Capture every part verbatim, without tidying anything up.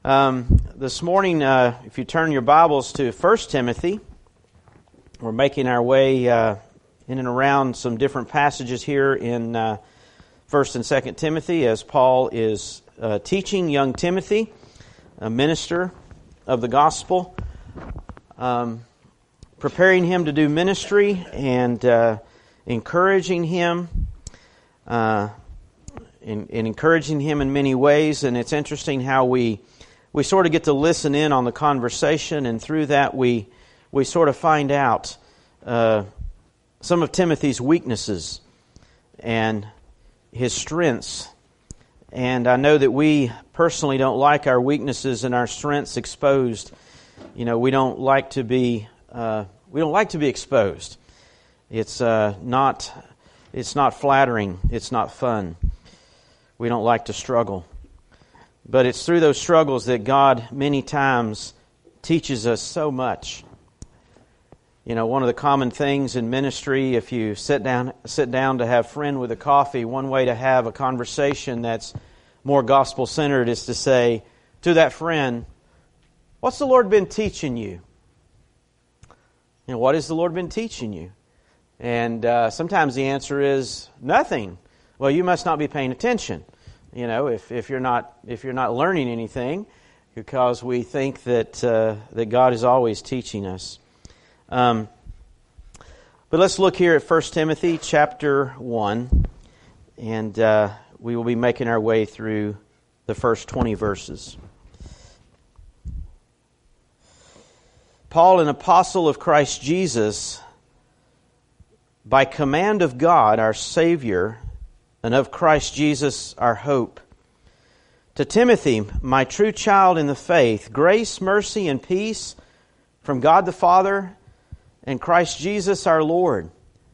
Um, this morning, uh, if you turn your Bibles to First Timothy, we're making our way uh, in and around some different passages here in uh, First and Second Timothy, as Paul is uh, teaching young Timothy, a minister of the gospel, um, preparing him to do ministry and uh, encouraging him. Uh, in, in encouraging him in many ways, and it's interesting how we we sort of get to listen in on the conversation, and through that we we sort of find out uh, some of Timothy's weaknesses and his strengths. And I know that we personally don't like our weaknesses and our strengths exposed. You know, we don't like to be uh, we don't like to be exposed. It's uh, not it's not flattering. It's not fun. We don't like to struggle. But it's through those struggles that God many times teaches us so much. You know, one of the common things in ministry, if you sit down sit down to have friend with a coffee, one way to have a conversation that's more gospel-centered is to say to that friend, "What's the Lord been teaching you?" You know, what has the Lord been teaching you? And uh, sometimes the answer is nothing. Well, you must not be paying attention. You know, if, if you're not if you're not learning anything, because we think that uh, that God is always teaching us. Um, but let's look here at First Timothy chapter one, and uh, we will be making our way through the first twenty verses. Paul, an apostle of Christ Jesus, by command of God, our Savior, and of Christ Jesus, our hope. To Timothy, my true child in the faith, grace, mercy, and peace from God the Father and Christ Jesus our Lord.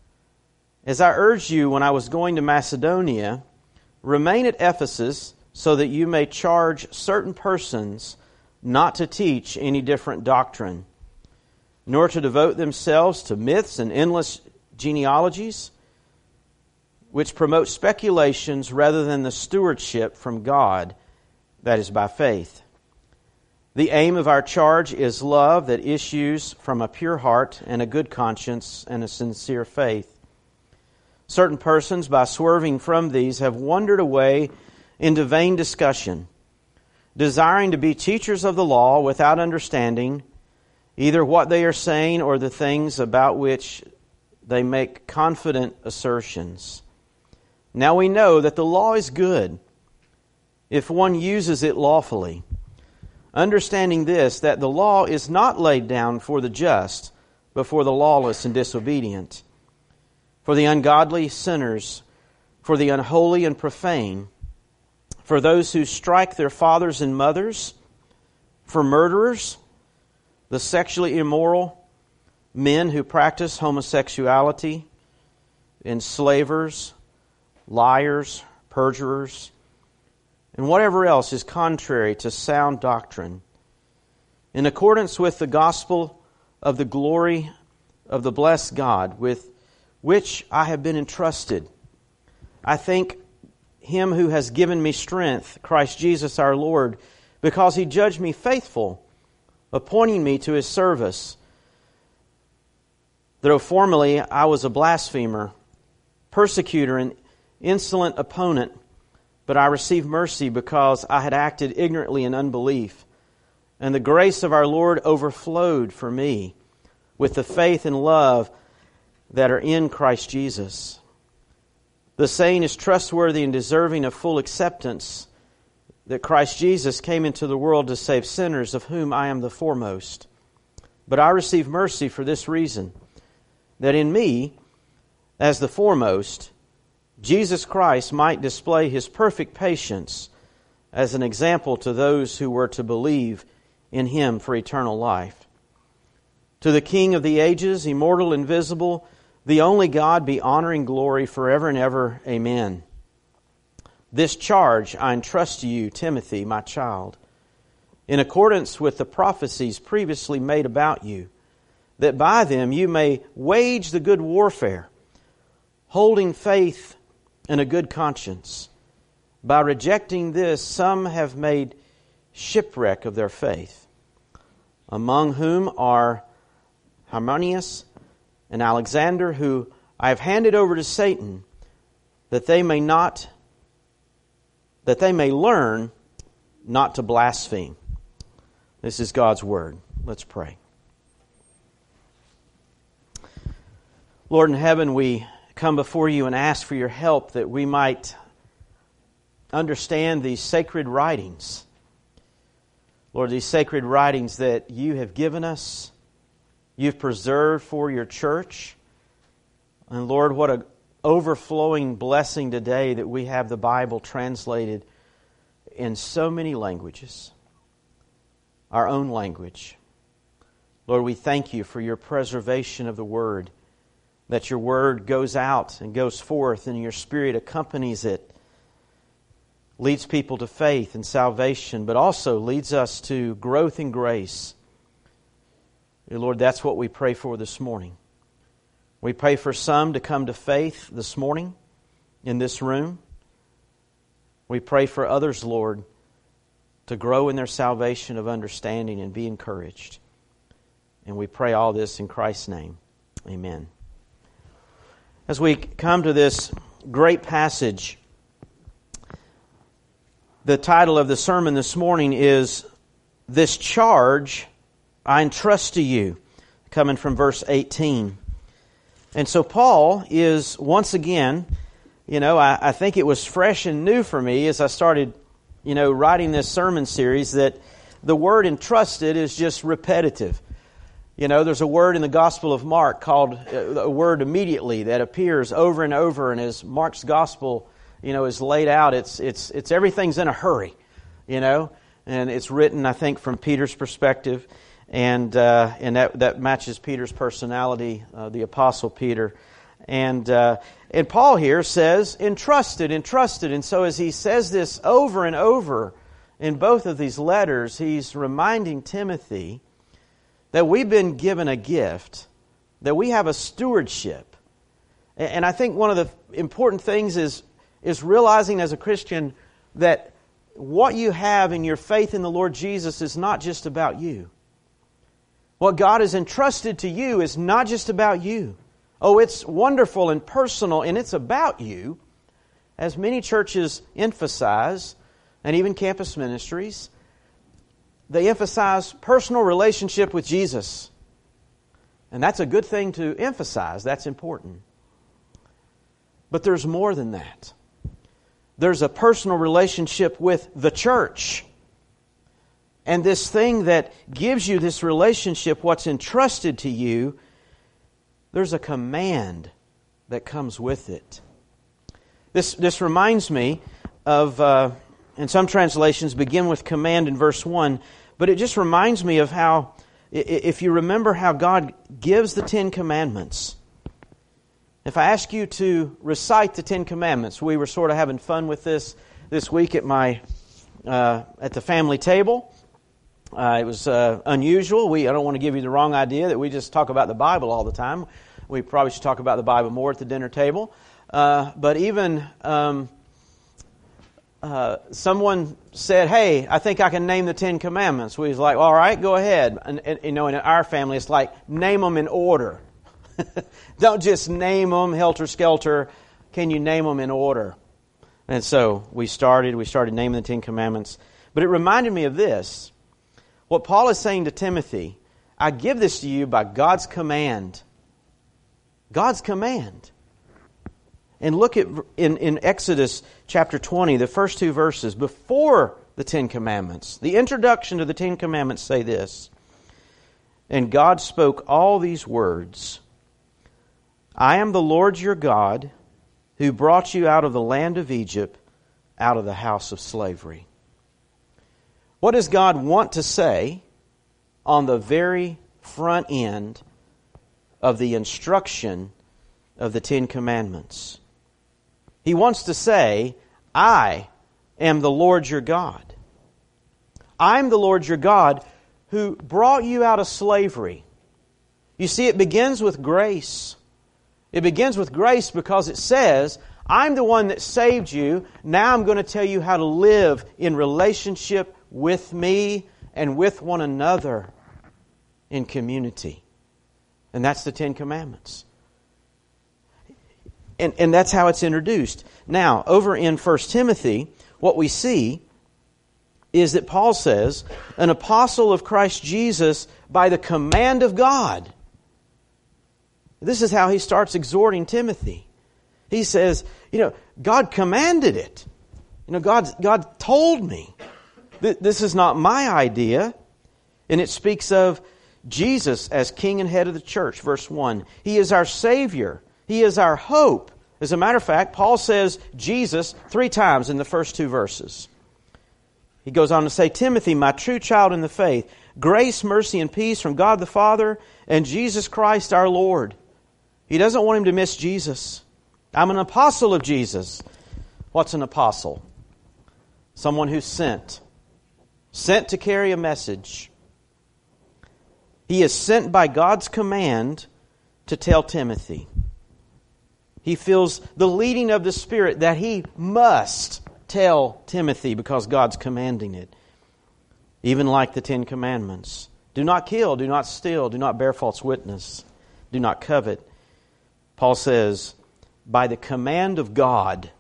As I urged you when I was going to Macedonia, remain at Ephesus so that you may charge certain persons not to teach any different doctrine, nor to devote themselves to myths and endless genealogies, which promote speculations rather than the stewardship from God that is by faith. The aim of our charge is love that issues from a pure heart and a good conscience and a sincere faith. Certain persons, by swerving from these, have wandered away into vain discussion, desiring to be teachers of the law without understanding either what they are saying or the things about which they make confident assertions. Now we know that the law is good if one uses it lawfully, understanding this, that the law is not laid down for the just, but for the lawless and disobedient, for the ungodly sinners, for the unholy and profane, for those who strike their fathers and mothers, for murderers, the sexually immoral, men who practice homosexuality, enslavers, liars, perjurers, and whatever else is contrary to sound doctrine, in accordance with the gospel of the glory of the blessed God, with which I have been entrusted. I thank Him who has given me strength, Christ Jesus our Lord, because He judged me faithful, appointing me to His service. Though formerly I was a blasphemer, persecutor, and insolent opponent, but I received mercy because I had acted ignorantly in unbelief, and the grace of our Lord overflowed for me with the faith and love that are in Christ Jesus. The saying is trustworthy and deserving of full acceptance, that Christ Jesus came into the world to save sinners, of whom I am the foremost. But I received mercy for this reason, that in me, as the foremost, Jesus Christ might display His perfect patience as an example to those who were to believe in Him for eternal life. To the King of the ages, immortal, invisible, the only God, be honor and glory forever and ever. Amen. This charge I entrust to you, Timothy, my child, in accordance with the prophecies previously made about you, that by them you may wage the good warfare, holding faith and a good conscience. By rejecting this, some have made shipwreck of their faith, among whom are Hymenaeus and Alexander, who I have handed over to Satan, that they may not, that they may learn not to blaspheme. This is God's Word. Let's pray. Lord in heaven, we come before you and ask for your help that we might understand these sacred writings. Lord, these sacred writings that you have given us, you've preserved for your church. And Lord, what an overflowing blessing today that we have the Bible translated in so many languages, our own language. Lord, we thank you for your preservation of the Word, that your Word goes out and goes forth and your Spirit accompanies it, leads people to faith and salvation, but also leads us to growth in grace. Lord, that's what we pray for this morning. We pray for some to come to faith this morning in this room. We pray for others, Lord, to grow in their salvation of understanding and be encouraged. And we pray all this in Christ's name. Amen. As we come to this great passage, the title of the sermon this morning is "This Charge I Entrust to You," coming from verse eighteen. And so Paul is once again, you know, I, I think it was fresh and new for me as I started, you know, writing this sermon series, that the word entrusted is just repetitive. You know, there's a word in the Gospel of Mark called a word immediately that appears over and over, and as Mark's Gospel, you know, is laid out, it's it's it's everything's in a hurry, you know, and it's written, I think, from Peter's perspective. And uh, and that that matches Peter's personality, uh, the Apostle Peter, and uh, and Paul here says entrusted, entrusted, and so as he says this over and over in both of these letters, he's reminding Timothy that we've been given a gift, that we have a stewardship, and I think one of the important things is is realizing as a Christian that what you have in your faith in the Lord Jesus is not just about you. What God has entrusted to you is not just about you. Oh, it's wonderful and personal, and it's about you, as many churches emphasize, and even campus ministries. They emphasize personal relationship with Jesus. And that's a good thing to emphasize. That's important. But there's more than that. There's a personal relationship with the church. And this thing that gives you this relationship, what's entrusted to you, there's a command that comes with it. This this reminds me of, uh, and some translations begin with command in verse one, but it just reminds me of how, if you remember how God gives the Ten Commandments. If I ask you to recite the Ten Commandments, we were sort of having fun with this this week at my uh, at the family table. Uh, it was uh, unusual. We I don't want to give you the wrong idea that we just talk about the Bible all the time. We probably should talk about the Bible more at the dinner table. Uh, but even um, uh, someone said, "Hey, I think I can name the Ten Commandments." We was like, "All right, go ahead." And, and you know, in our family, it's like name them in order. Don't just name them helter skelter. Can you name them in order? And so we started. We started naming the Ten Commandments. But it reminded me of this. What Paul is saying to Timothy, I give this to you by God's command. God's command. And look at in, in Exodus chapter twenty, the first two verses, before the Ten Commandments. The introduction to the Ten Commandments say this. And God spoke all these words. I am the Lord your God, who brought you out of the land of Egypt, out of the house of slavery. What does God want to say on the very front end of the instruction of the Ten Commandments? He wants to say, I am the Lord your God. I'm the Lord your God who brought you out of slavery. You see, it begins with grace. It begins with grace because it says, I'm the one that saved you. Now I'm going to tell you how to live in relationship with me and with one another in community. And that's the Ten Commandments. And, and that's how it's introduced. Now, over in First Timothy, what we see is that Paul says, an apostle of Christ Jesus by the command of God. This is how he starts exhorting Timothy. He says, you know, God commanded it. You know, God, God told me. This is not my idea. And it speaks of Jesus as King and head of the church, verse one. He is our Savior. He is our hope. As a matter of fact, Paul says Jesus three times in the first two verses. He goes on to say, Timothy, my true child in the faith, grace, mercy, and peace from God the Father and Jesus Christ our Lord. He doesn't want him to miss Jesus. I'm an apostle of Jesus. What's an apostle? Someone who's sent. Sent to carry a message. He is sent by God's command to tell Timothy. He feels the leading of the Spirit that he must tell Timothy because God's commanding it. Even like the Ten Commandments. Do not kill, do not steal, do not bear false witness, do not covet. Paul says, by the command of God,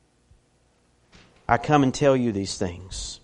I come and tell you these things.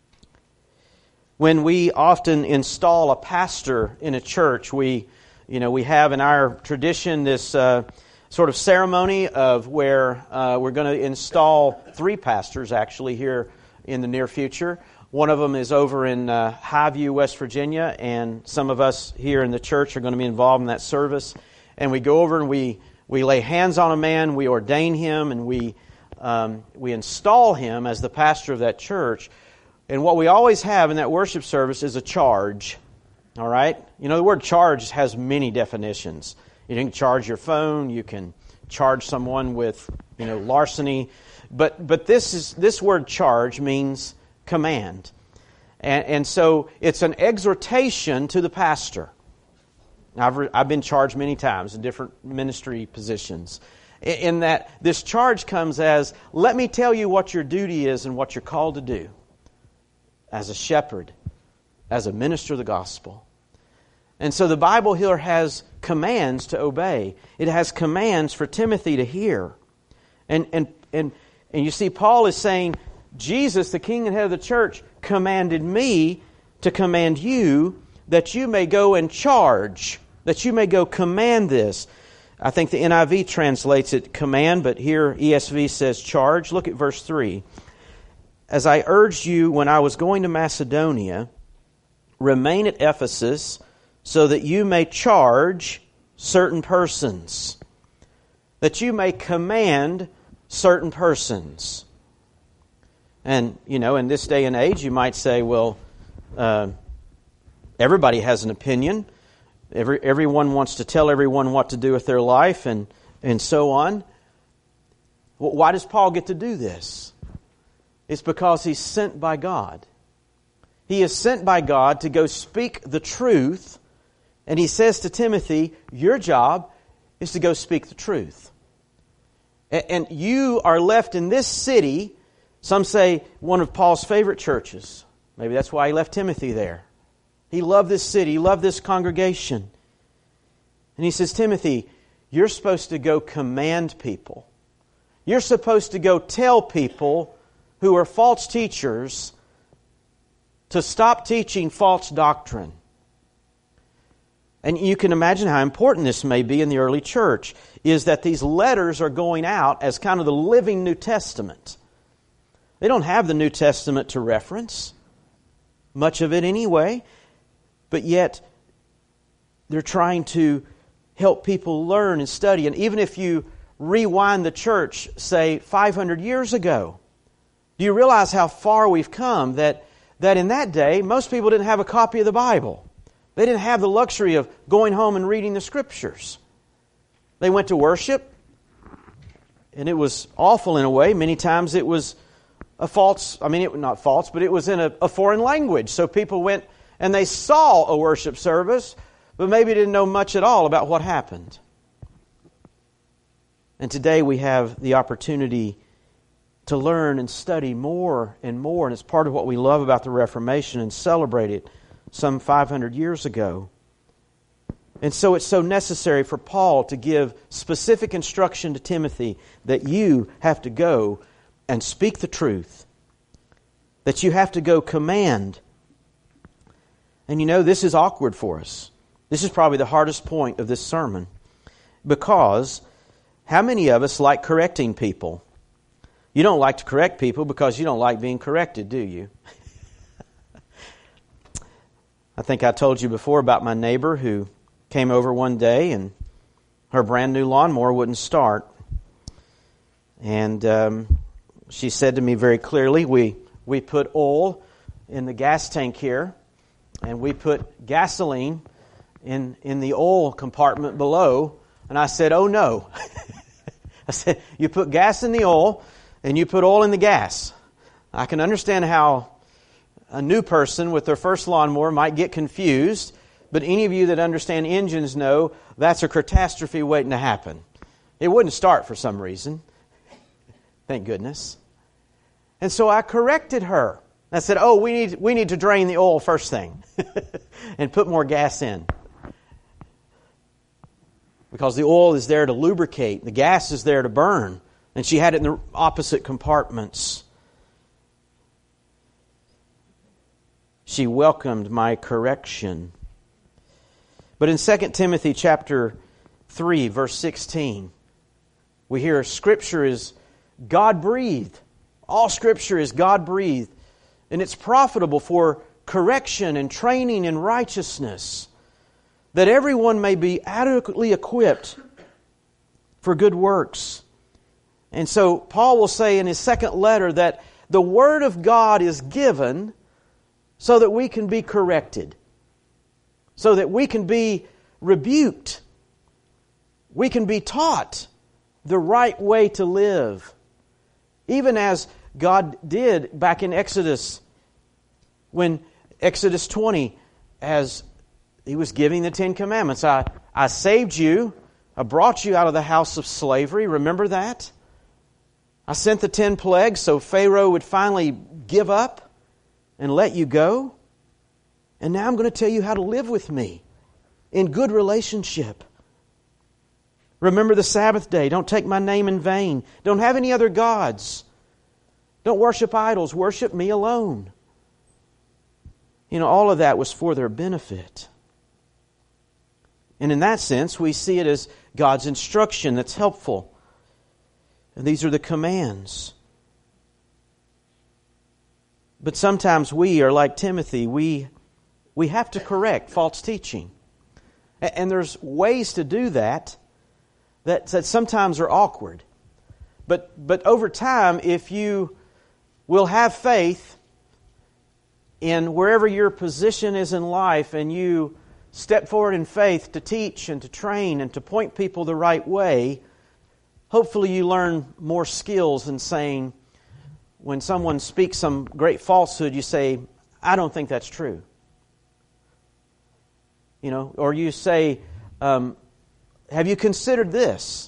When we often install a pastor in a church, we, you know, we have in our tradition this uh, sort of ceremony of where uh, we're going to install three pastors actually here in the near future. One of them is over in uh, Highview, West Virginia, and some of us here in the church are going to be involved in that service. And we go over and we, we lay hands on a man, we ordain him, and we um, we install him as the pastor of that church. And what we always have in that worship service is a charge. All right? You know, the word charge has many definitions. You can charge your phone, you can charge someone with, you know, larceny. But but this is this word charge means command. And, and so it's an exhortation to the pastor. Now, I've, re, I've been charged many times in different ministry positions. In, in that this charge comes as, let me tell you what your duty is and what you're called to do. As a shepherd, as a minister of the gospel. And so the Bible here has commands to obey. It has commands for Timothy to hear. And and and, and you see, Paul is saying, Jesus, the King and head of the church, commanded me to command you that you may go and charge, that you may go command this. I think the N I V translates it command, but here E S V says charge. Look at verse three. As I urged you when I was going to Macedonia, remain at Ephesus so that you may charge certain persons, that you may command certain persons. And, you know, in this day and age, you might say, well, uh, everybody has an opinion. Every, everyone wants to tell everyone what to do with their life and, and so on. Well, why does Paul get to do this? It's because he's sent by God. He is sent by God to go speak the truth. And he says to Timothy, your job is to go speak the truth. And you are left in this city, some say one of Paul's favorite churches. Maybe that's why he left Timothy there. He loved this city, he loved this congregation. And he says, Timothy, you're supposed to go command people. You're supposed to go tell people who are false teachers to stop teaching false doctrine. And you can imagine how important this may be in the early church, is that these letters are going out as kind of the living New Testament. They don't have the New Testament to reference, much of it anyway, but yet they're trying to help people learn and study. And even if you rewind the church, say, five hundred years ago, do you realize how far we've come? That, that in that day, most people didn't have a copy of the Bible. They didn't have the luxury of going home and reading the Scriptures. They went to worship, and it was awful in a way. Many times it was a false, I mean, it was not false, but it was in a, a foreign language. So people went and they saw a worship service, but maybe didn't know much at all about what happened. And today we have the opportunity to learn and study more and more. And it's part of what we love about the Reformation and celebrate it some five hundred years ago. And so it's so necessary for Paul to give specific instruction to Timothy that you have to go and speak the truth. That you have to go command. And you know, this is awkward for us. This is probably the hardest point of this sermon. Because how many of us like correcting people? You don't like to correct people because you don't like being corrected, do you? I think I told you before about my neighbor who came over one day and her brand new lawnmower wouldn't start. And um, she said to me very clearly, we, we put oil in the gas tank here, and we put gasoline in, in the oil compartment below. And I said, oh no. I said, you put gas in the oil, and you put oil in the gas. I can understand how a new person with their first lawnmower might get confused, but any of you that understand engines know that's a catastrophe waiting to happen. It wouldn't start for some reason. Thank goodness. And so I corrected her. I said, oh, we need we need to drain the oil first thing and put more gas in. Because the oil is there to lubricate. The gas is there to burn. And she had it in the opposite compartments. She welcomed my correction. But in Second Timothy chapter three, verse sixteen, we hear Scripture is God-breathed. All Scripture is God-breathed. And it's profitable for correction and training in righteousness, that everyone may be adequately equipped for good works. And so Paul will say in his second letter that the Word of God is given so that we can be corrected, so that we can be rebuked, we can be taught the right way to live. Even as God did back in Exodus, when Exodus twenty, as He was giving the Ten Commandments. I, I saved you. I brought you out of the house of slavery. Remember that? I sent the ten plagues so Pharaoh would finally give up and let you go. And now I'm going to tell you how to live with me in good relationship. Remember the Sabbath day. Don't take my name in vain. Don't have any other gods. Don't worship idols. Worship me alone. You know, all of that was for their benefit. And in that sense, we see it as God's instruction that's helpful. And these are the commands. But sometimes we are like Timothy. We, we have to correct false teaching. And there's ways to do that that, that sometimes are awkward. But, but over time, if you will have faith in wherever your position is in life, and you step forward in faith to teach and to train and to point people the right way, hopefully you learn more skills in saying, when someone speaks some great falsehood, you say, I don't think that's true. You know, or you say, um, have you considered this?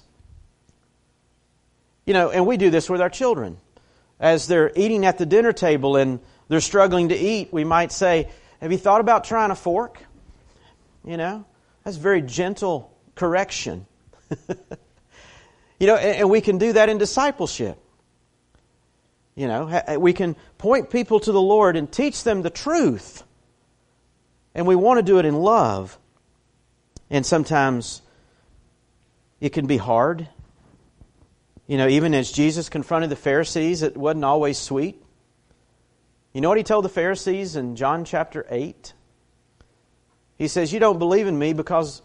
You know, and we do this with our children. As they're eating at the dinner table and they're struggling to eat, we might say, have you thought about trying a fork? You know, that's very gentle correction. You know, and, and we can do that in discipleship. You know, we can point people to the Lord and teach them the truth. And we want to do it in love. And sometimes it can be hard. You know, even as Jesus confronted the Pharisees, it wasn't always sweet. You know what He told the Pharisees in John chapter eight? He says, you don't believe in me because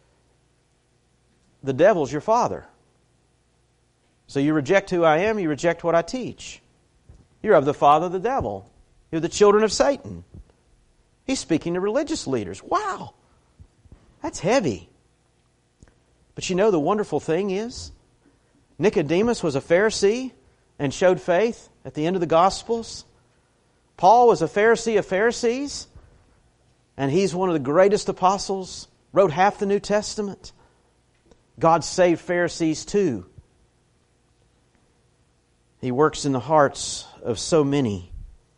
the devil's your father. So you reject who I am, you reject what I teach. You're of the father of the devil. You're the children of Satan. He's speaking to religious leaders. Wow, that's heavy. But you know the wonderful thing is, Nicodemus was a Pharisee and showed faith at the end of the Gospels. Paul was a Pharisee of Pharisees, and he's one of the greatest apostles, wrote half the New Testament. God saved Pharisees too. He works in the hearts of so many.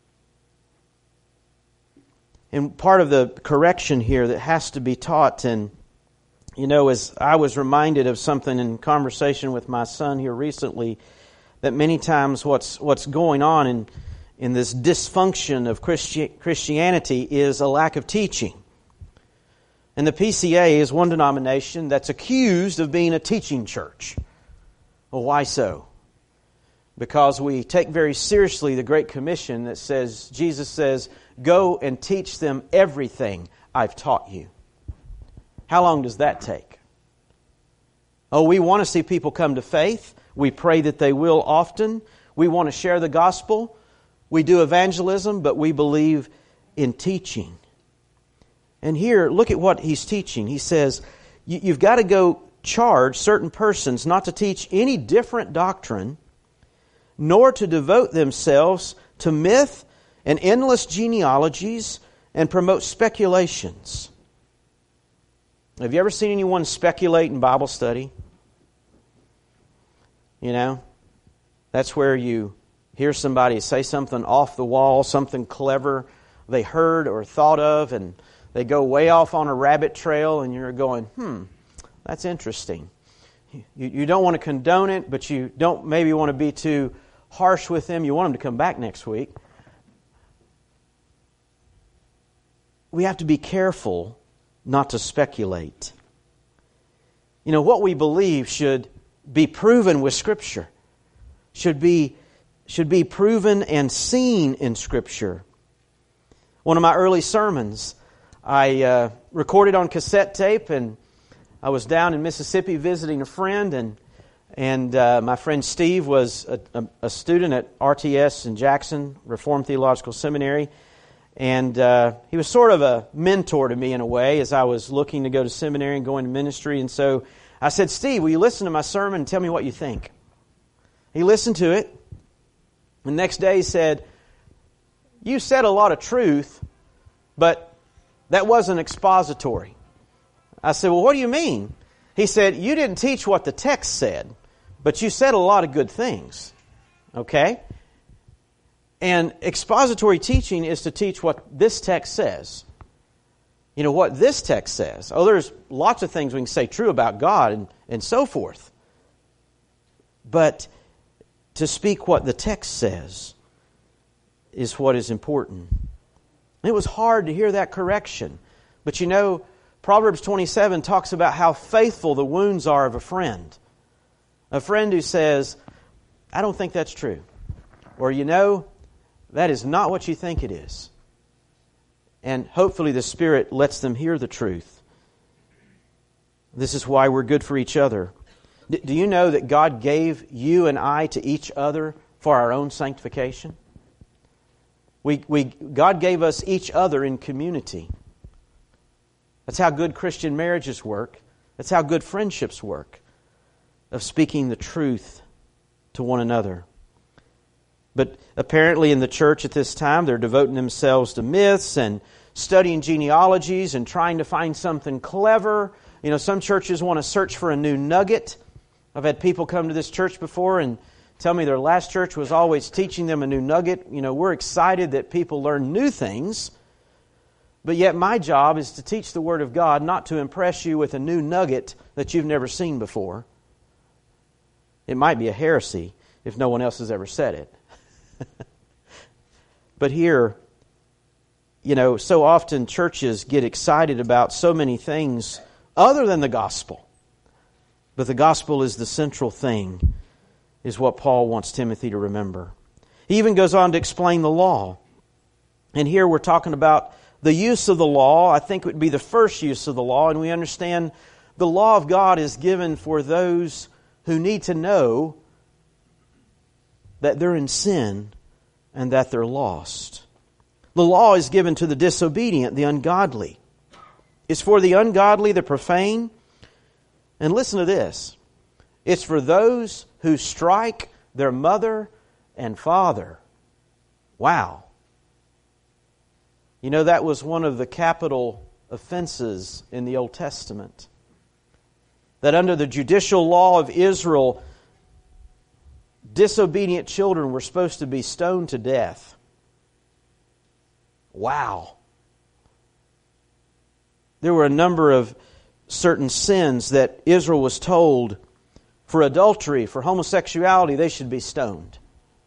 And part of the correction here that has to be taught, and you know, as I was reminded of something in conversation with my son here recently, that many times what's what's going on in in this dysfunction of Christi- Christianity is a lack of teaching. And the P C A is one denomination that's accused of being a teaching church. Well, why so? Because we take very seriously the Great Commission that says, Jesus says, go and teach them everything I've taught you. How long does that take? Oh, we want to see people come to faith. We pray that they will often. We want to share the gospel. We do evangelism, but we believe in teaching. And here, look at what he's teaching. He says, you've got to go charge certain persons not to teach any different doctrine, nor to devote themselves to myth and endless genealogies and promote speculations. Have you ever seen anyone speculate in Bible study? You know, that's where you hear somebody say something off the wall, something clever they heard or thought of, and they go way off on a rabbit trail, and you're going, hmm, that's interesting. You, you don't want to condone it, but you don't maybe want to be too harsh with them. You want them to come back next week. We have to be careful not to speculate. You know, what we believe should be proven with Scripture. Should be, should be proven and seen in Scripture. One of my early sermons, I uh, recorded on cassette tape, and I was down in Mississippi visiting a friend, and and uh, my friend Steve was a, a, a student at R T S in Jackson, Reformed Theological Seminary, and uh, he was sort of a mentor to me in a way as I was looking to go to seminary and going to ministry. And so I said, Steve, will you listen to my sermon and tell me what you think? He listened to it. The next day he said, you said a lot of truth, but that wasn't expository. I said, well, what do you mean? He said, you didn't teach what the text said, but you said a lot of good things. Okay? And expository teaching is to teach what this text says. You know, what this text says. Oh, there's lots of things we can say true about God and, and so forth. But to speak what the text says is what is important. It was hard to hear that correction. But you know, Proverbs twenty-seven talks about how faithful the wounds are of a friend. A friend who says, I don't think that's true. Or, you know, that is not what you think it is. And hopefully the Spirit lets them hear the truth. This is why we're good for each other. D- do you know that God gave you and I to each other for our own sanctification? We, we, God gave us each other in community. That's how good Christian marriages work. That's how good friendships work, of speaking the truth to one another. But apparently in the church at this time, they're devoting themselves to myths and studying genealogies and trying to find something clever. You know, some churches want to search for a new nugget. I've had people come to this church before and tell me their last church was always teaching them a new nugget. You know, we're excited that people learn new things. But yet my job is to teach the Word of God, not to impress you with a new nugget that you've never seen before. It might be a heresy if no one else has ever said it. But here, you know, so often churches get excited about so many things other than the gospel. But the gospel is the central thing, is what Paul wants Timothy to remember. He even goes on to explain the law. And here we're talking about the use of the law. I think it would be the first use of the law. And we understand the law of God is given for those who need to know that they're in sin and that they're lost. The law is given to the disobedient, the ungodly. It's for the ungodly, the profane. And listen to this. It's for those who strike their mother and father. Wow. You know, that was one of the capital offenses in the Old Testament. That under the judicial law of Israel, disobedient children were supposed to be stoned to death. Wow. There were a number of certain sins that Israel was told, for adultery, for homosexuality, they should be stoned.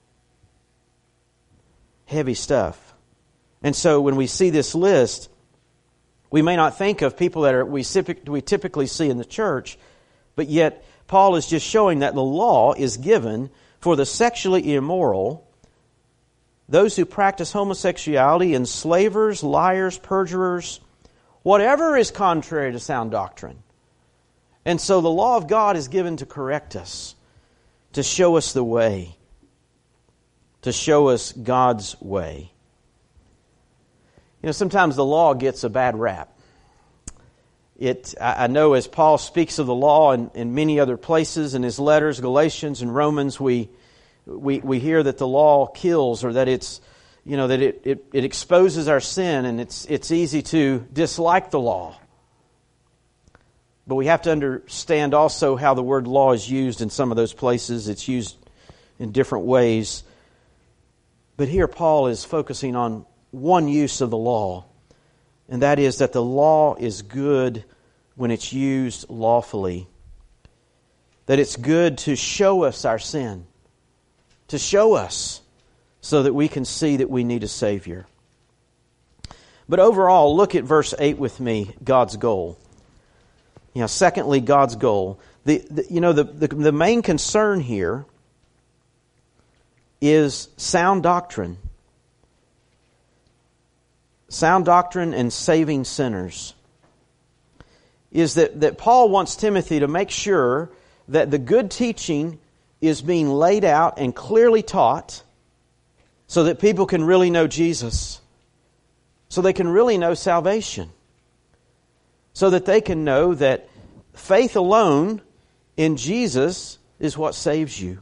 Heavy stuff. And so when we see this list, we may not think of people that are we we typically see in the church, but yet Paul is just showing that the law is given for the sexually immoral, those who practice homosexuality, enslavers, liars, perjurers, whatever is contrary to sound doctrine. And so the law of God is given to correct us, to show us the way, to show us God's way. You know, sometimes the law gets a bad rap. It, I know as Paul speaks of the law in, in many other places in his letters, Galatians and Romans, we we we hear that the law kills, or that it's, you know, that it, it, it exposes our sin, and it's it's easy to dislike the law. But we have to understand also how the word law is used in some of those places. It's used in different ways. But here Paul is focusing on one use of the law, and that is that the law is good when it's used lawfully. That it's good to show us our sin, to show us so that we can see that we need a Savior. But overall, look at verse eight with me, God's goal. You know, secondly, God's goal. The, the you know the, the the main concern here is sound doctrine. Sound doctrine and saving sinners. Is that, that Paul wants Timothy to make sure that the good teaching is being laid out and clearly taught so that people can really know Jesus. So they can really know salvation. So that they can know that faith alone in Jesus is what saves you.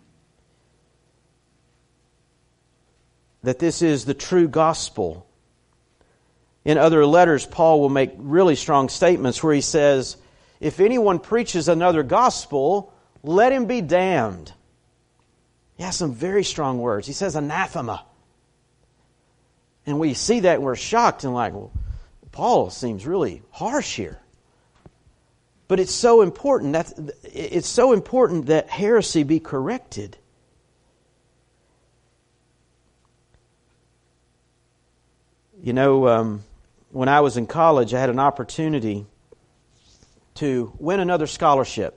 That this is the true gospel. In other letters, Paul will make really strong statements where he says, if anyone preaches another gospel, let him be damned. He has some very strong words. He says anathema. And we see that and we're shocked and like, well, Paul seems really harsh here. But it's so important that it's so important that heresy be corrected. You know, um, when I was in college, I had an opportunity to win another scholarship.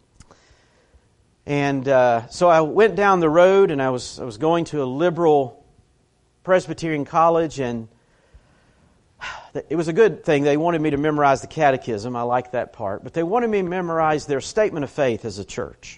And uh, so I went down the road, and I was I was going to a liberal Presbyterian college, and it was a good thing. They wanted me to memorize the catechism. I like that part. But they wanted me to memorize their statement of faith as a church.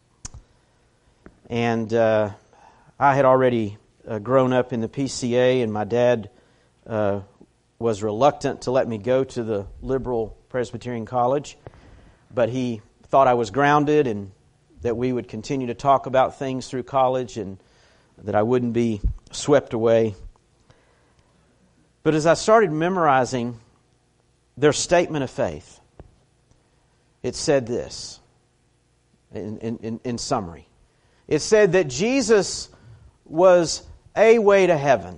And uh, I had already uh, grown up in the P C A, and my dad uh, was reluctant to let me go to the liberal Presbyterian college. But he thought I was grounded and that we would continue to talk about things through college and that I wouldn't be swept away. But as I started memorizing their statement of faith, it said this, in, in, in summary. It said that Jesus was a way to heaven.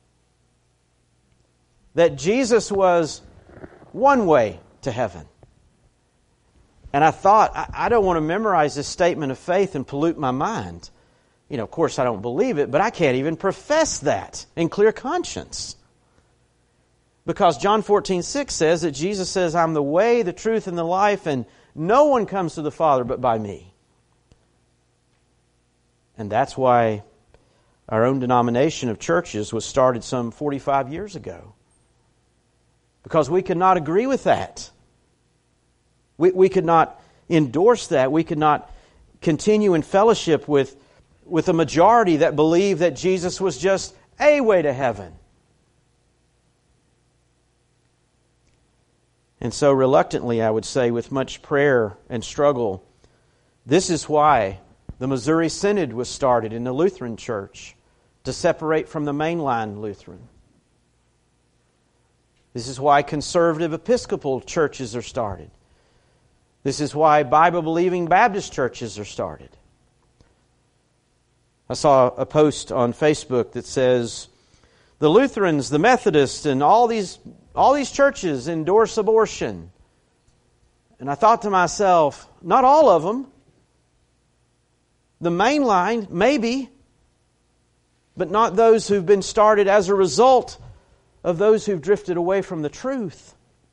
That Jesus was one way to heaven. And I thought, I, I don't want to memorize this statement of faith and pollute my mind. You know, of course I don't believe it, but I can't even profess that in clear conscience. Because John fourteen six says that Jesus says, I'm the way, the truth, and the life, and no one comes to the Father but by me. And that's why our own denomination of churches was started some forty-five years ago. Because we could not agree with that. We, we could not endorse that. We could not continue in fellowship with, with a majority that believed that Jesus was just a way to heaven. And so reluctantly, I would say, with much prayer and struggle, this is why the Missouri Synod was started in the Lutheran Church, to separate from the mainline Lutheran. This is why conservative Episcopal churches are started. This is why Bible-believing Baptist churches are started. I saw a post on Facebook that says, the Lutherans, the Methodists, and all these all these churches endorse abortion. And I thought to myself, not all of them. The main line, maybe, but not those who've been started as a result of those who've drifted away from the truth.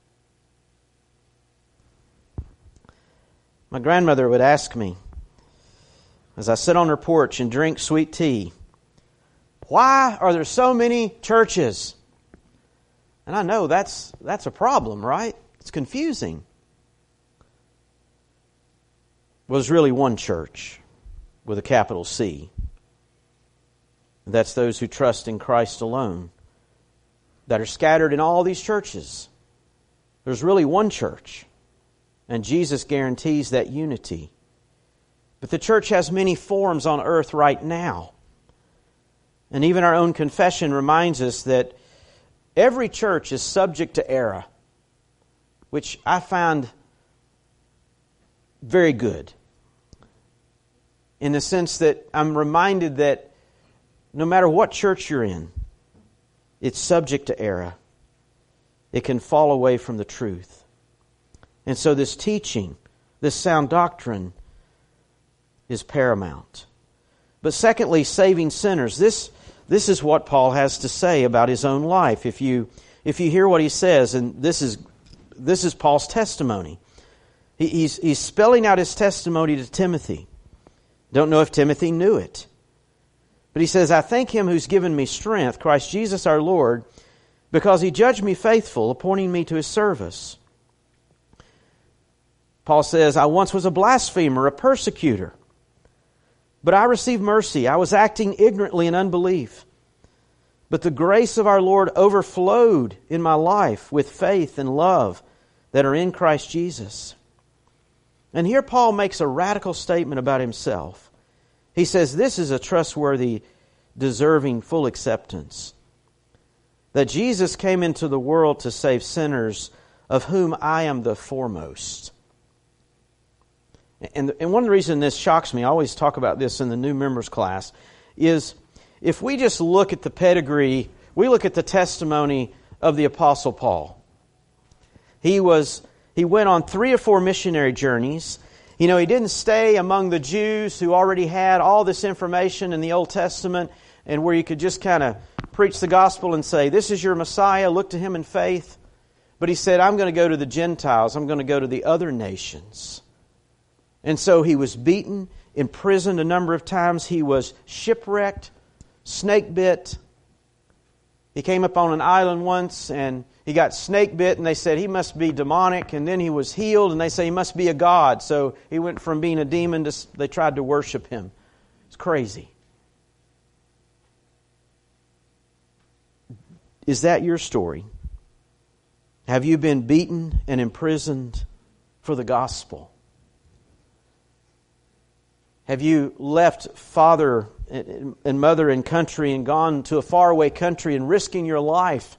My grandmother would ask me, as I sit on her porch and drink sweet tea, why are there so many churches? And I know that's that's a problem, right? It's confusing. Well, there's really one church with a capital C. That's those who trust in Christ alone, that are scattered in all these churches. There's really one church, and Jesus guarantees that unity. But the church has many forms on earth right now. And even our own confession reminds us that every church is subject to error, which I find very good. In the sense that I'm reminded that no matter what church you're in, it's subject to error. It can fall away from the truth. And so this teaching, this sound doctrine, is paramount. But secondly, saving sinners. This this is what Paul has to say about his own life. If you if you hear what he says, and this is this is Paul's testimony. He, he's he's spelling out his testimony to Timothy. Don't know if Timothy knew it. But he says, I thank Him who's given me strength, Christ Jesus our Lord, because He judged me faithful, appointing me to His service. Paul says, I once was a blasphemer, a persecutor. But I received mercy. I was acting ignorantly in unbelief. But the grace of our Lord overflowed in my life with faith and love that are in Christ Jesus. And here Paul makes a radical statement about himself. He says, this is a trustworthy, deserving full acceptance. That Jesus came into the world to save sinners, of whom I am the foremost. And, and one of the reasons this shocks me, I always talk about this in the new members class, is if we just look at the pedigree, we look at the testimony of the Apostle Paul. He was he went on three or four missionary journeys. You know, he didn't stay among the Jews who already had all this information in the Old Testament and where you could just kind of preach the gospel and say, this is your Messiah, look to Him in faith. But he said, I'm going to go to the Gentiles, I'm going to go to the other nations. And so he was beaten, imprisoned a number of times. He was shipwrecked, snake bit. He came up on an island once and he got snake bit, and they said he must be demonic. And then he was healed, and they say he must be a god. So he went from being a demon to, they tried to worship him. It's crazy. Is that your story? Have you been beaten and imprisoned for the gospel? Have you left father and mother and country and gone to a faraway country and risking your life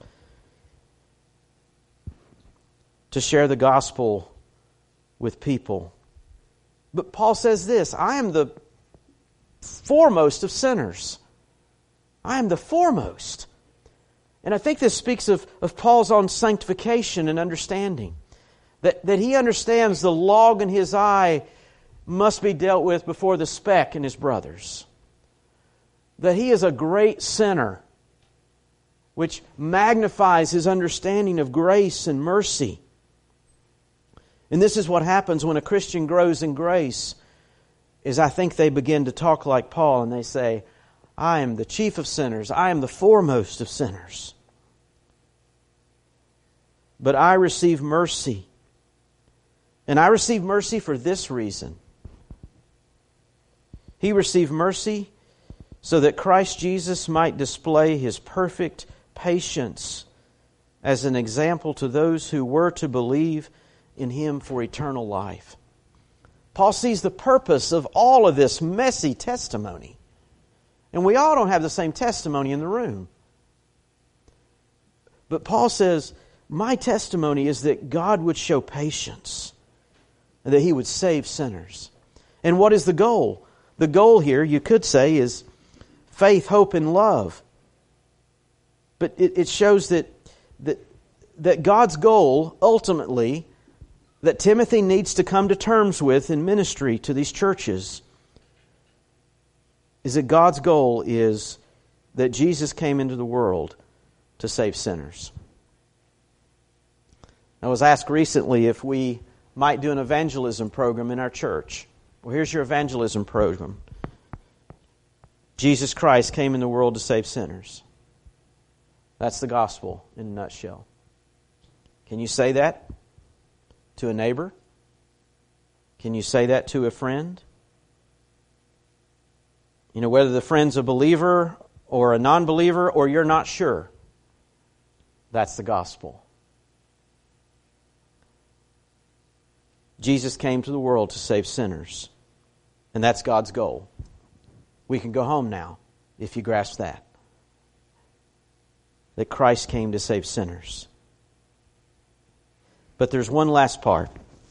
to share the gospel with people? But Paul says this, I am the foremost of sinners. I am the foremost. And I think this speaks of, of Paul's own sanctification and understanding. That, that he understands the log in his eye must be dealt with before the speck in his brothers. That he is a great sinner, which magnifies his understanding of grace and mercy. And this is what happens when a Christian grows in grace, is I think they begin to talk like Paul and they say, I am the chief of sinners. I am the foremost of sinners. But I receive mercy. And I receive mercy for this reason. He received mercy so that Christ Jesus might display His perfect patience as an example to those who were to believe in Him for eternal life. Paul sees the purpose of all of this messy testimony. And we all don't have the same testimony in the room. But Paul says, my testimony is that God would show patience and that He would save sinners. And what is the goal? The goal here, you could say, is, faith, hope, and love. But it, it shows that, that, that God's goal, ultimately, that Timothy needs to come to terms with in ministry to these churches, is that God's goal is that Jesus came into the world to save sinners. I was asked recently if we might do an evangelism program in our church. Well, here's your evangelism program. Jesus Christ came in the world to save sinners. That's the gospel in a nutshell. Can you say that to a neighbor? Can you say that to a friend? You know, whether the friend's a believer or a non-believer or you're not sure, that's the gospel. Jesus came to the world to save sinners. And that's God's goal. We can go home now if you grasp that. That Christ came to save sinners. But there's one last part.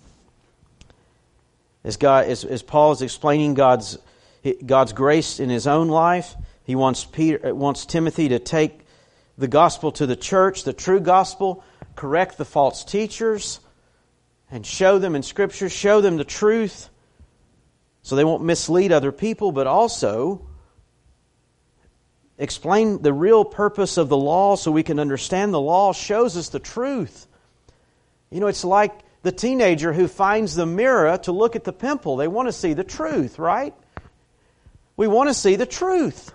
As God, as, as Paul is explaining God's God's grace in his own life, he wants Peter, wants Timothy to take the gospel to the church, the true gospel, correct the false teachers, and show them in Scripture, show them the truth, so they won't mislead other people, but also explain the real purpose of the law so we can understand the law shows us the truth. You know, it's like the teenager who finds the mirror to look at the pimple. They want to see the truth, right? We want to see the truth.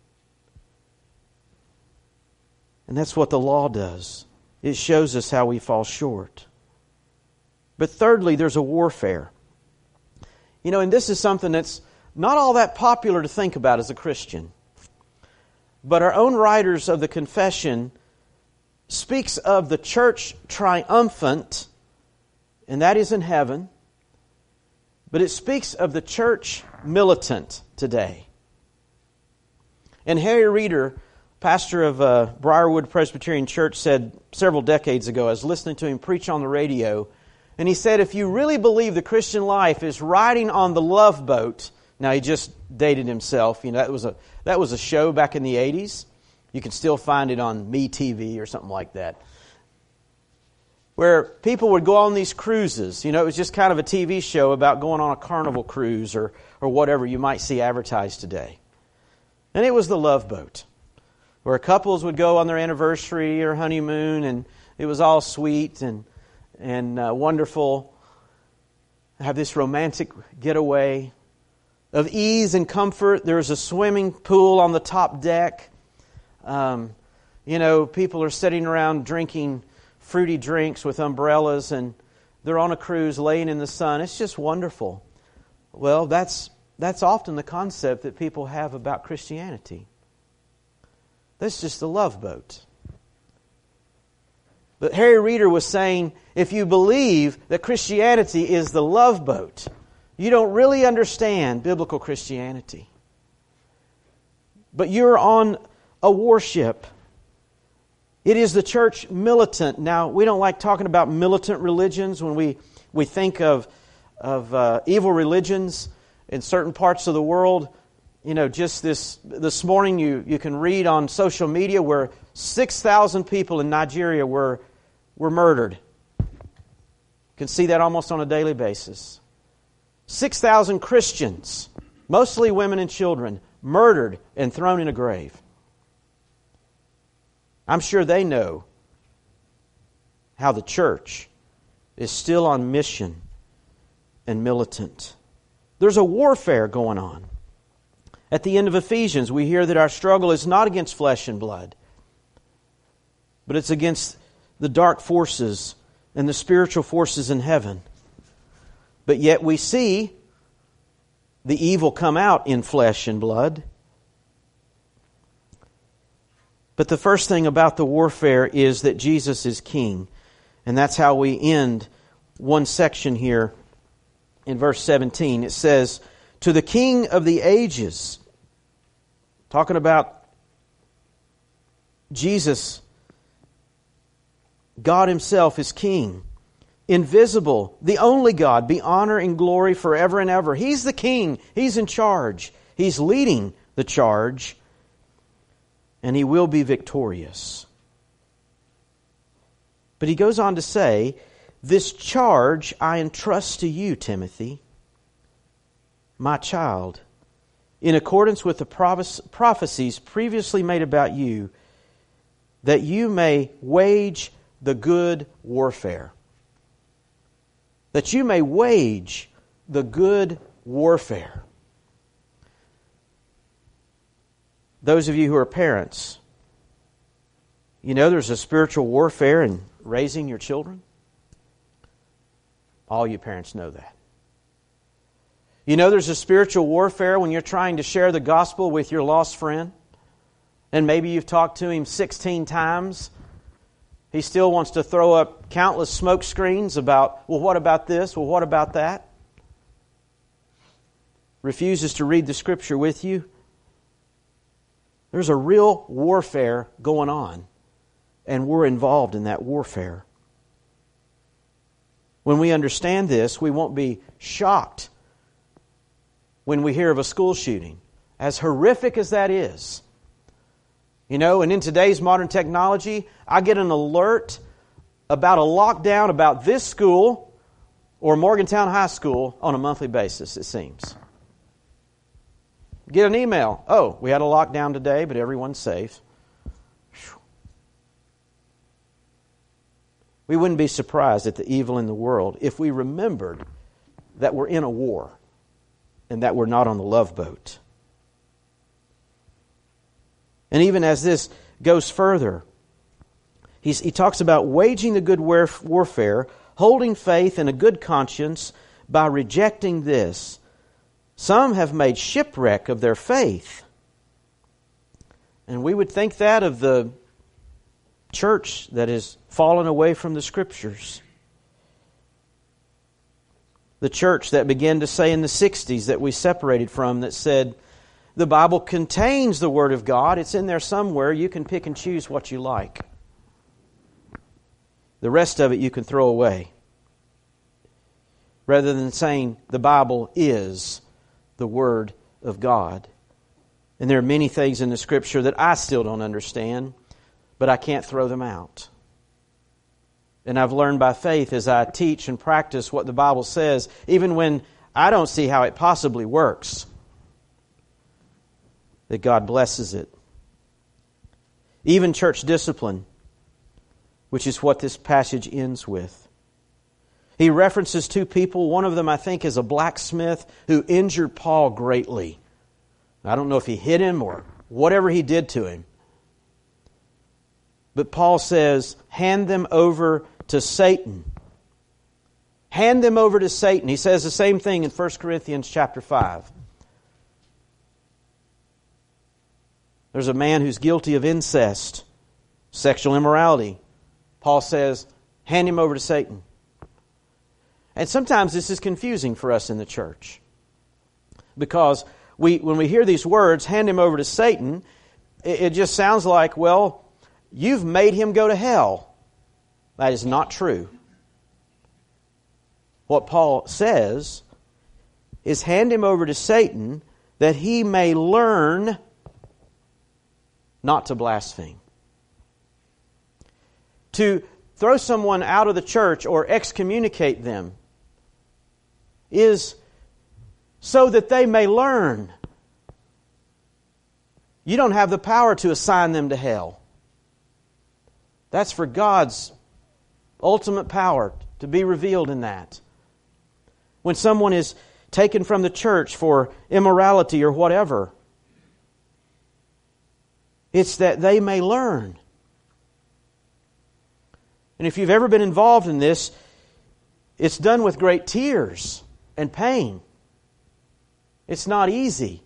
And that's what the law does. It shows us how we fall short. But thirdly, there's a warfare. You know, and this is something that's not all that popular to think about as a Christian. But our own writers of the confession speaks of the church triumphant, and that is in heaven. But it speaks of the church militant today. And Harry Reeder, pastor of uh, Briarwood Presbyterian Church, said several decades ago, I was listening to him preach on the radio, and he said, if you really believe the Christian life is riding on the Love Boat, now he just dated himself, you know, that was a that was a show back in the eighties. You can still find it on MeTV or something like that, where people would go on these cruises. You know, it was just kind of a T V show about going on a carnival cruise or or whatever you might see advertised today. And it was the Love Boat, where couples would go on their anniversary or honeymoon, and it was all sweet and and uh, wonderful. Have this romantic getaway of ease and comfort. There's a swimming pool on the top deck. Um, you know, people are sitting around drinking fruity drinks with umbrellas, and they're on a cruise laying in the sun. It's just wonderful. Well, that's that's often the concept that people have about Christianity. That's just the Love Boat. But Harry Reeder was saying, if you believe that Christianity is the Love Boat, you don't really understand biblical Christianity. But you're on a warship. It is the church militant. Now, we don't like talking about militant religions when we, we think of, of uh, evil religions in certain parts of the world. You know, just this this morning you, you can read on social media where six thousand people in Nigeria were, were murdered. You can see that almost on a daily basis. six thousand Christians, mostly women and children, murdered and thrown in a grave. I'm sure they know how the church is still on mission and militant. There's a warfare going on. At the end of Ephesians, we hear that our struggle is not against flesh and blood, but it's against the dark forces and the spiritual forces in heaven. But yet we see the evil come out in flesh and blood. But the first thing about the warfare is that Jesus is King. And that's how we end one section here in verse seventeen. It says, to the King of the ages, talking about Jesus, God Himself is King, invisible, the only God, be honor and glory forever and ever. He's the King. He's in charge. He's leading the charge. and he will be victorious. But he goes on to say, this charge I entrust to you, Timothy, my child, in accordance with the prophecies previously made about you, that you may wage the good warfare. That you may wage the good warfare. Those of you who are parents, you know there's a spiritual warfare in raising your children. All you parents know that. You know there's a spiritual warfare when you're trying to share the gospel with your lost friend. And maybe you've talked to him sixteen times. He still wants to throw up countless smoke screens about, well, what about this? Well, what about that? Refuses to read the Scripture with you. There's a real warfare going on, and we're involved in that warfare. When we understand this, we won't be shocked when we hear of a school shooting, as horrific as that is. You know, and in today's modern technology, I get an alert about a lockdown about this school or Morgantown High School on a monthly basis, it seems. Get an email. Oh, we had a lockdown today, but everyone's safe. We wouldn't be surprised at the evil in the world if we remembered that we're in a war and that we're not on the love boat. And even as this goes further, he's, he talks about waging the good warfare, holding faith and a good conscience by rejecting this. Some have made shipwreck of their faith. And we would think that of the church that has fallen away from the Scriptures. The church that began to say in the sixties that we separated from, that said, the Bible contains the Word of God. It's in there somewhere. You can pick and choose what you like. The rest of it you can throw away. Rather than saying the Bible is the Word of God. And there are many things in the Scripture that I still don't understand, but I can't throw them out. And I've learned by faith as I teach and practice what the Bible says, even when I don't see how it possibly works, that God blesses it. Even church discipline, which is what this passage ends with. He references two people. One of them, I think, is a blacksmith who injured Paul greatly. I don't know if he hit him or whatever he did to him. But Paul says, hand them over to Satan. Hand them over to Satan. He says the same thing in First Corinthians chapter five. There's a man who's guilty of incest, sexual immorality. Paul says, hand him over to Satan. And sometimes this is confusing for us in the church. Because we, when we hear these words, hand him over to Satan, it, it just sounds like, well, you've made him go to hell. That is not true. What Paul says is hand him over to Satan that he may learn not to blaspheme. To throw someone out of the church or excommunicate them is so that they may learn. You don't have the power to assign them to hell. That's for God's ultimate power to be revealed in that. When someone is taken from the church for immorality or whatever, it's that they may learn. And if you've ever been involved in this, it's done with great tears and pain. It's not easy.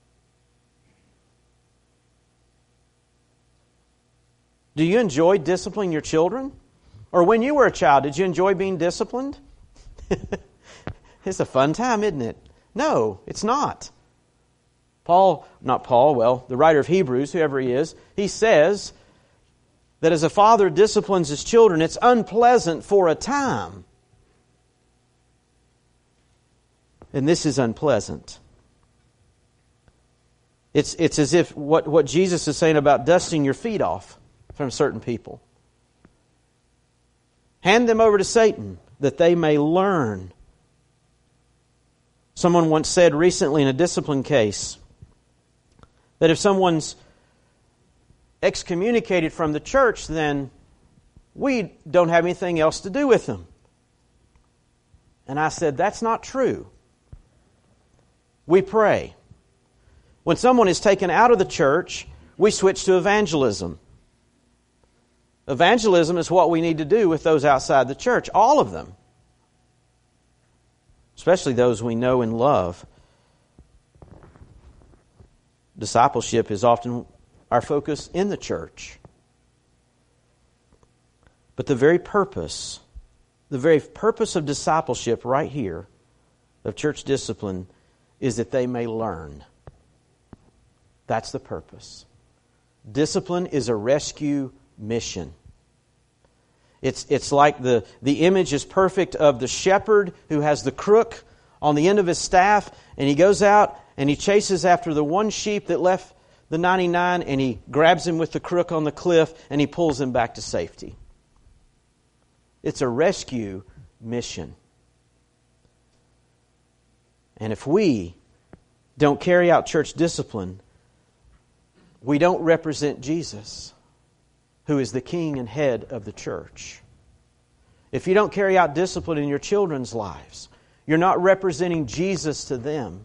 Do you enjoy disciplining your children? Or when you were a child, did you enjoy being disciplined? It's a fun time, isn't it? No, it's not. Paul, not Paul, well, the writer of Hebrews, whoever he is, he says that as a father disciplines his children, it's unpleasant for a time. And this is unpleasant. It's, it's as if what, what Jesus is saying about dusting your feet off from certain people. Hand them over to Satan that they may learn. Someone once said recently in a discipline case that if someone's excommunicated from the church, then we don't have anything else to do with them. And I said, that's not true. We pray. When someone is taken out of the church, we switch to evangelism. Evangelism is what we need to do with those outside the church, all of them. Especially those we know and love. Discipleship is often our focus in the church. But the very purpose, the very purpose of discipleship right here, of church discipline, is that they may learn. That's the purpose. Discipline is a rescue mission. It's, it's like the, the image is perfect of the shepherd who has the crook on the end of his staff, and he goes out and he chases after the one sheep that left the ninety-nine, and he grabs him with the crook on the cliff and he pulls him back to safety. It's a rescue mission. And if we don't carry out church discipline, we don't represent Jesus, who is the king and head of the church. If you don't carry out discipline in your children's lives, you're not representing Jesus to them.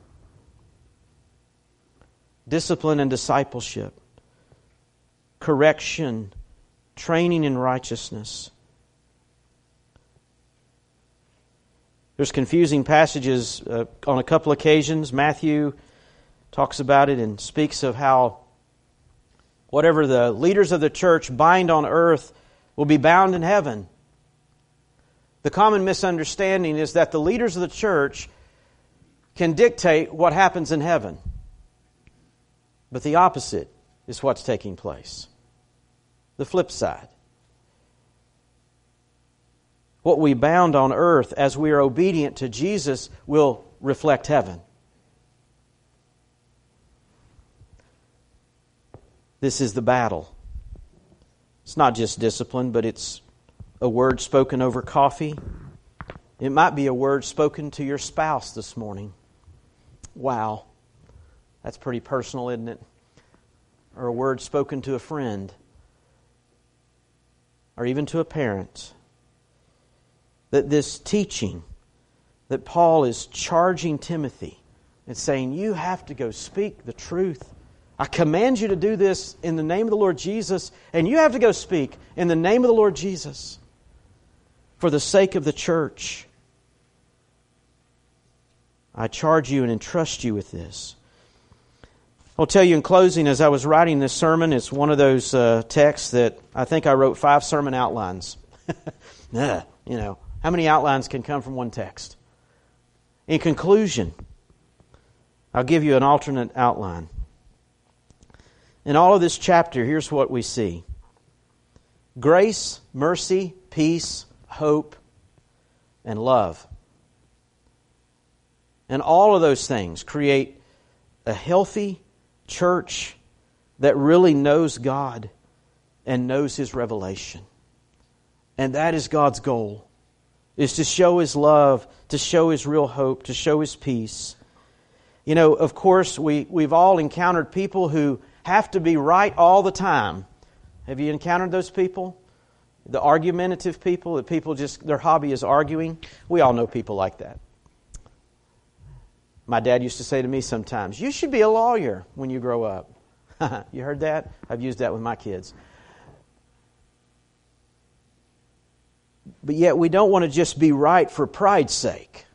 Discipline and discipleship, correction, training in righteousness. There's confusing passages uh, on a couple occasions. Matthew talks about it and speaks of how whatever the leaders of the church bind on earth will be bound in heaven. The common misunderstanding is that the leaders of the church can dictate what happens in heaven. But the opposite is what's taking place. The flip side. What we bound on earth as we are obedient to Jesus will reflect heaven. This is the battle. It's not just discipline, but it's a word spoken over coffee. It might be a word spoken to your spouse this morning. Wow. That's pretty personal, isn't it? Or a word spoken to a friend. Or even to a parent. That this teaching that Paul is charging Timothy and saying, you have to go speak the truth. I command you to do this in the name of the Lord Jesus, and you have to go speak in the name of the Lord Jesus for the sake of the church. I charge you and entrust you with this. I'll tell you in closing, as I was writing this sermon, it's one of those uh, texts that I think I wrote five sermon outlines. Nah, you know, how many outlines can come from one text? In conclusion, I'll give you an alternate outline. In all of this chapter, here's what we see. Grace, mercy, peace, hope, and love. And all of those things create a healthy church that really knows God and knows His revelation. And that is God's goal, is to show His love, to show His real hope, to show His peace. You know, of course, we, we've all encountered people who have to be right all the time. Have you encountered those people? The argumentative people, that people just, their hobby is arguing. We all know people like that. My dad used to say to me sometimes, you should be a lawyer when you grow up. You heard that? I've used that with my kids. But yet we don't want to just be right for pride's sake.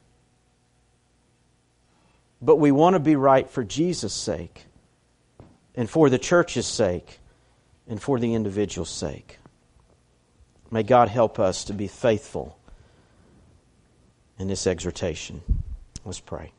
But we want to be right for Jesus' sake, and for the church's sake, and for the individual's sake. May God help us to be faithful in this exhortation. Let's pray.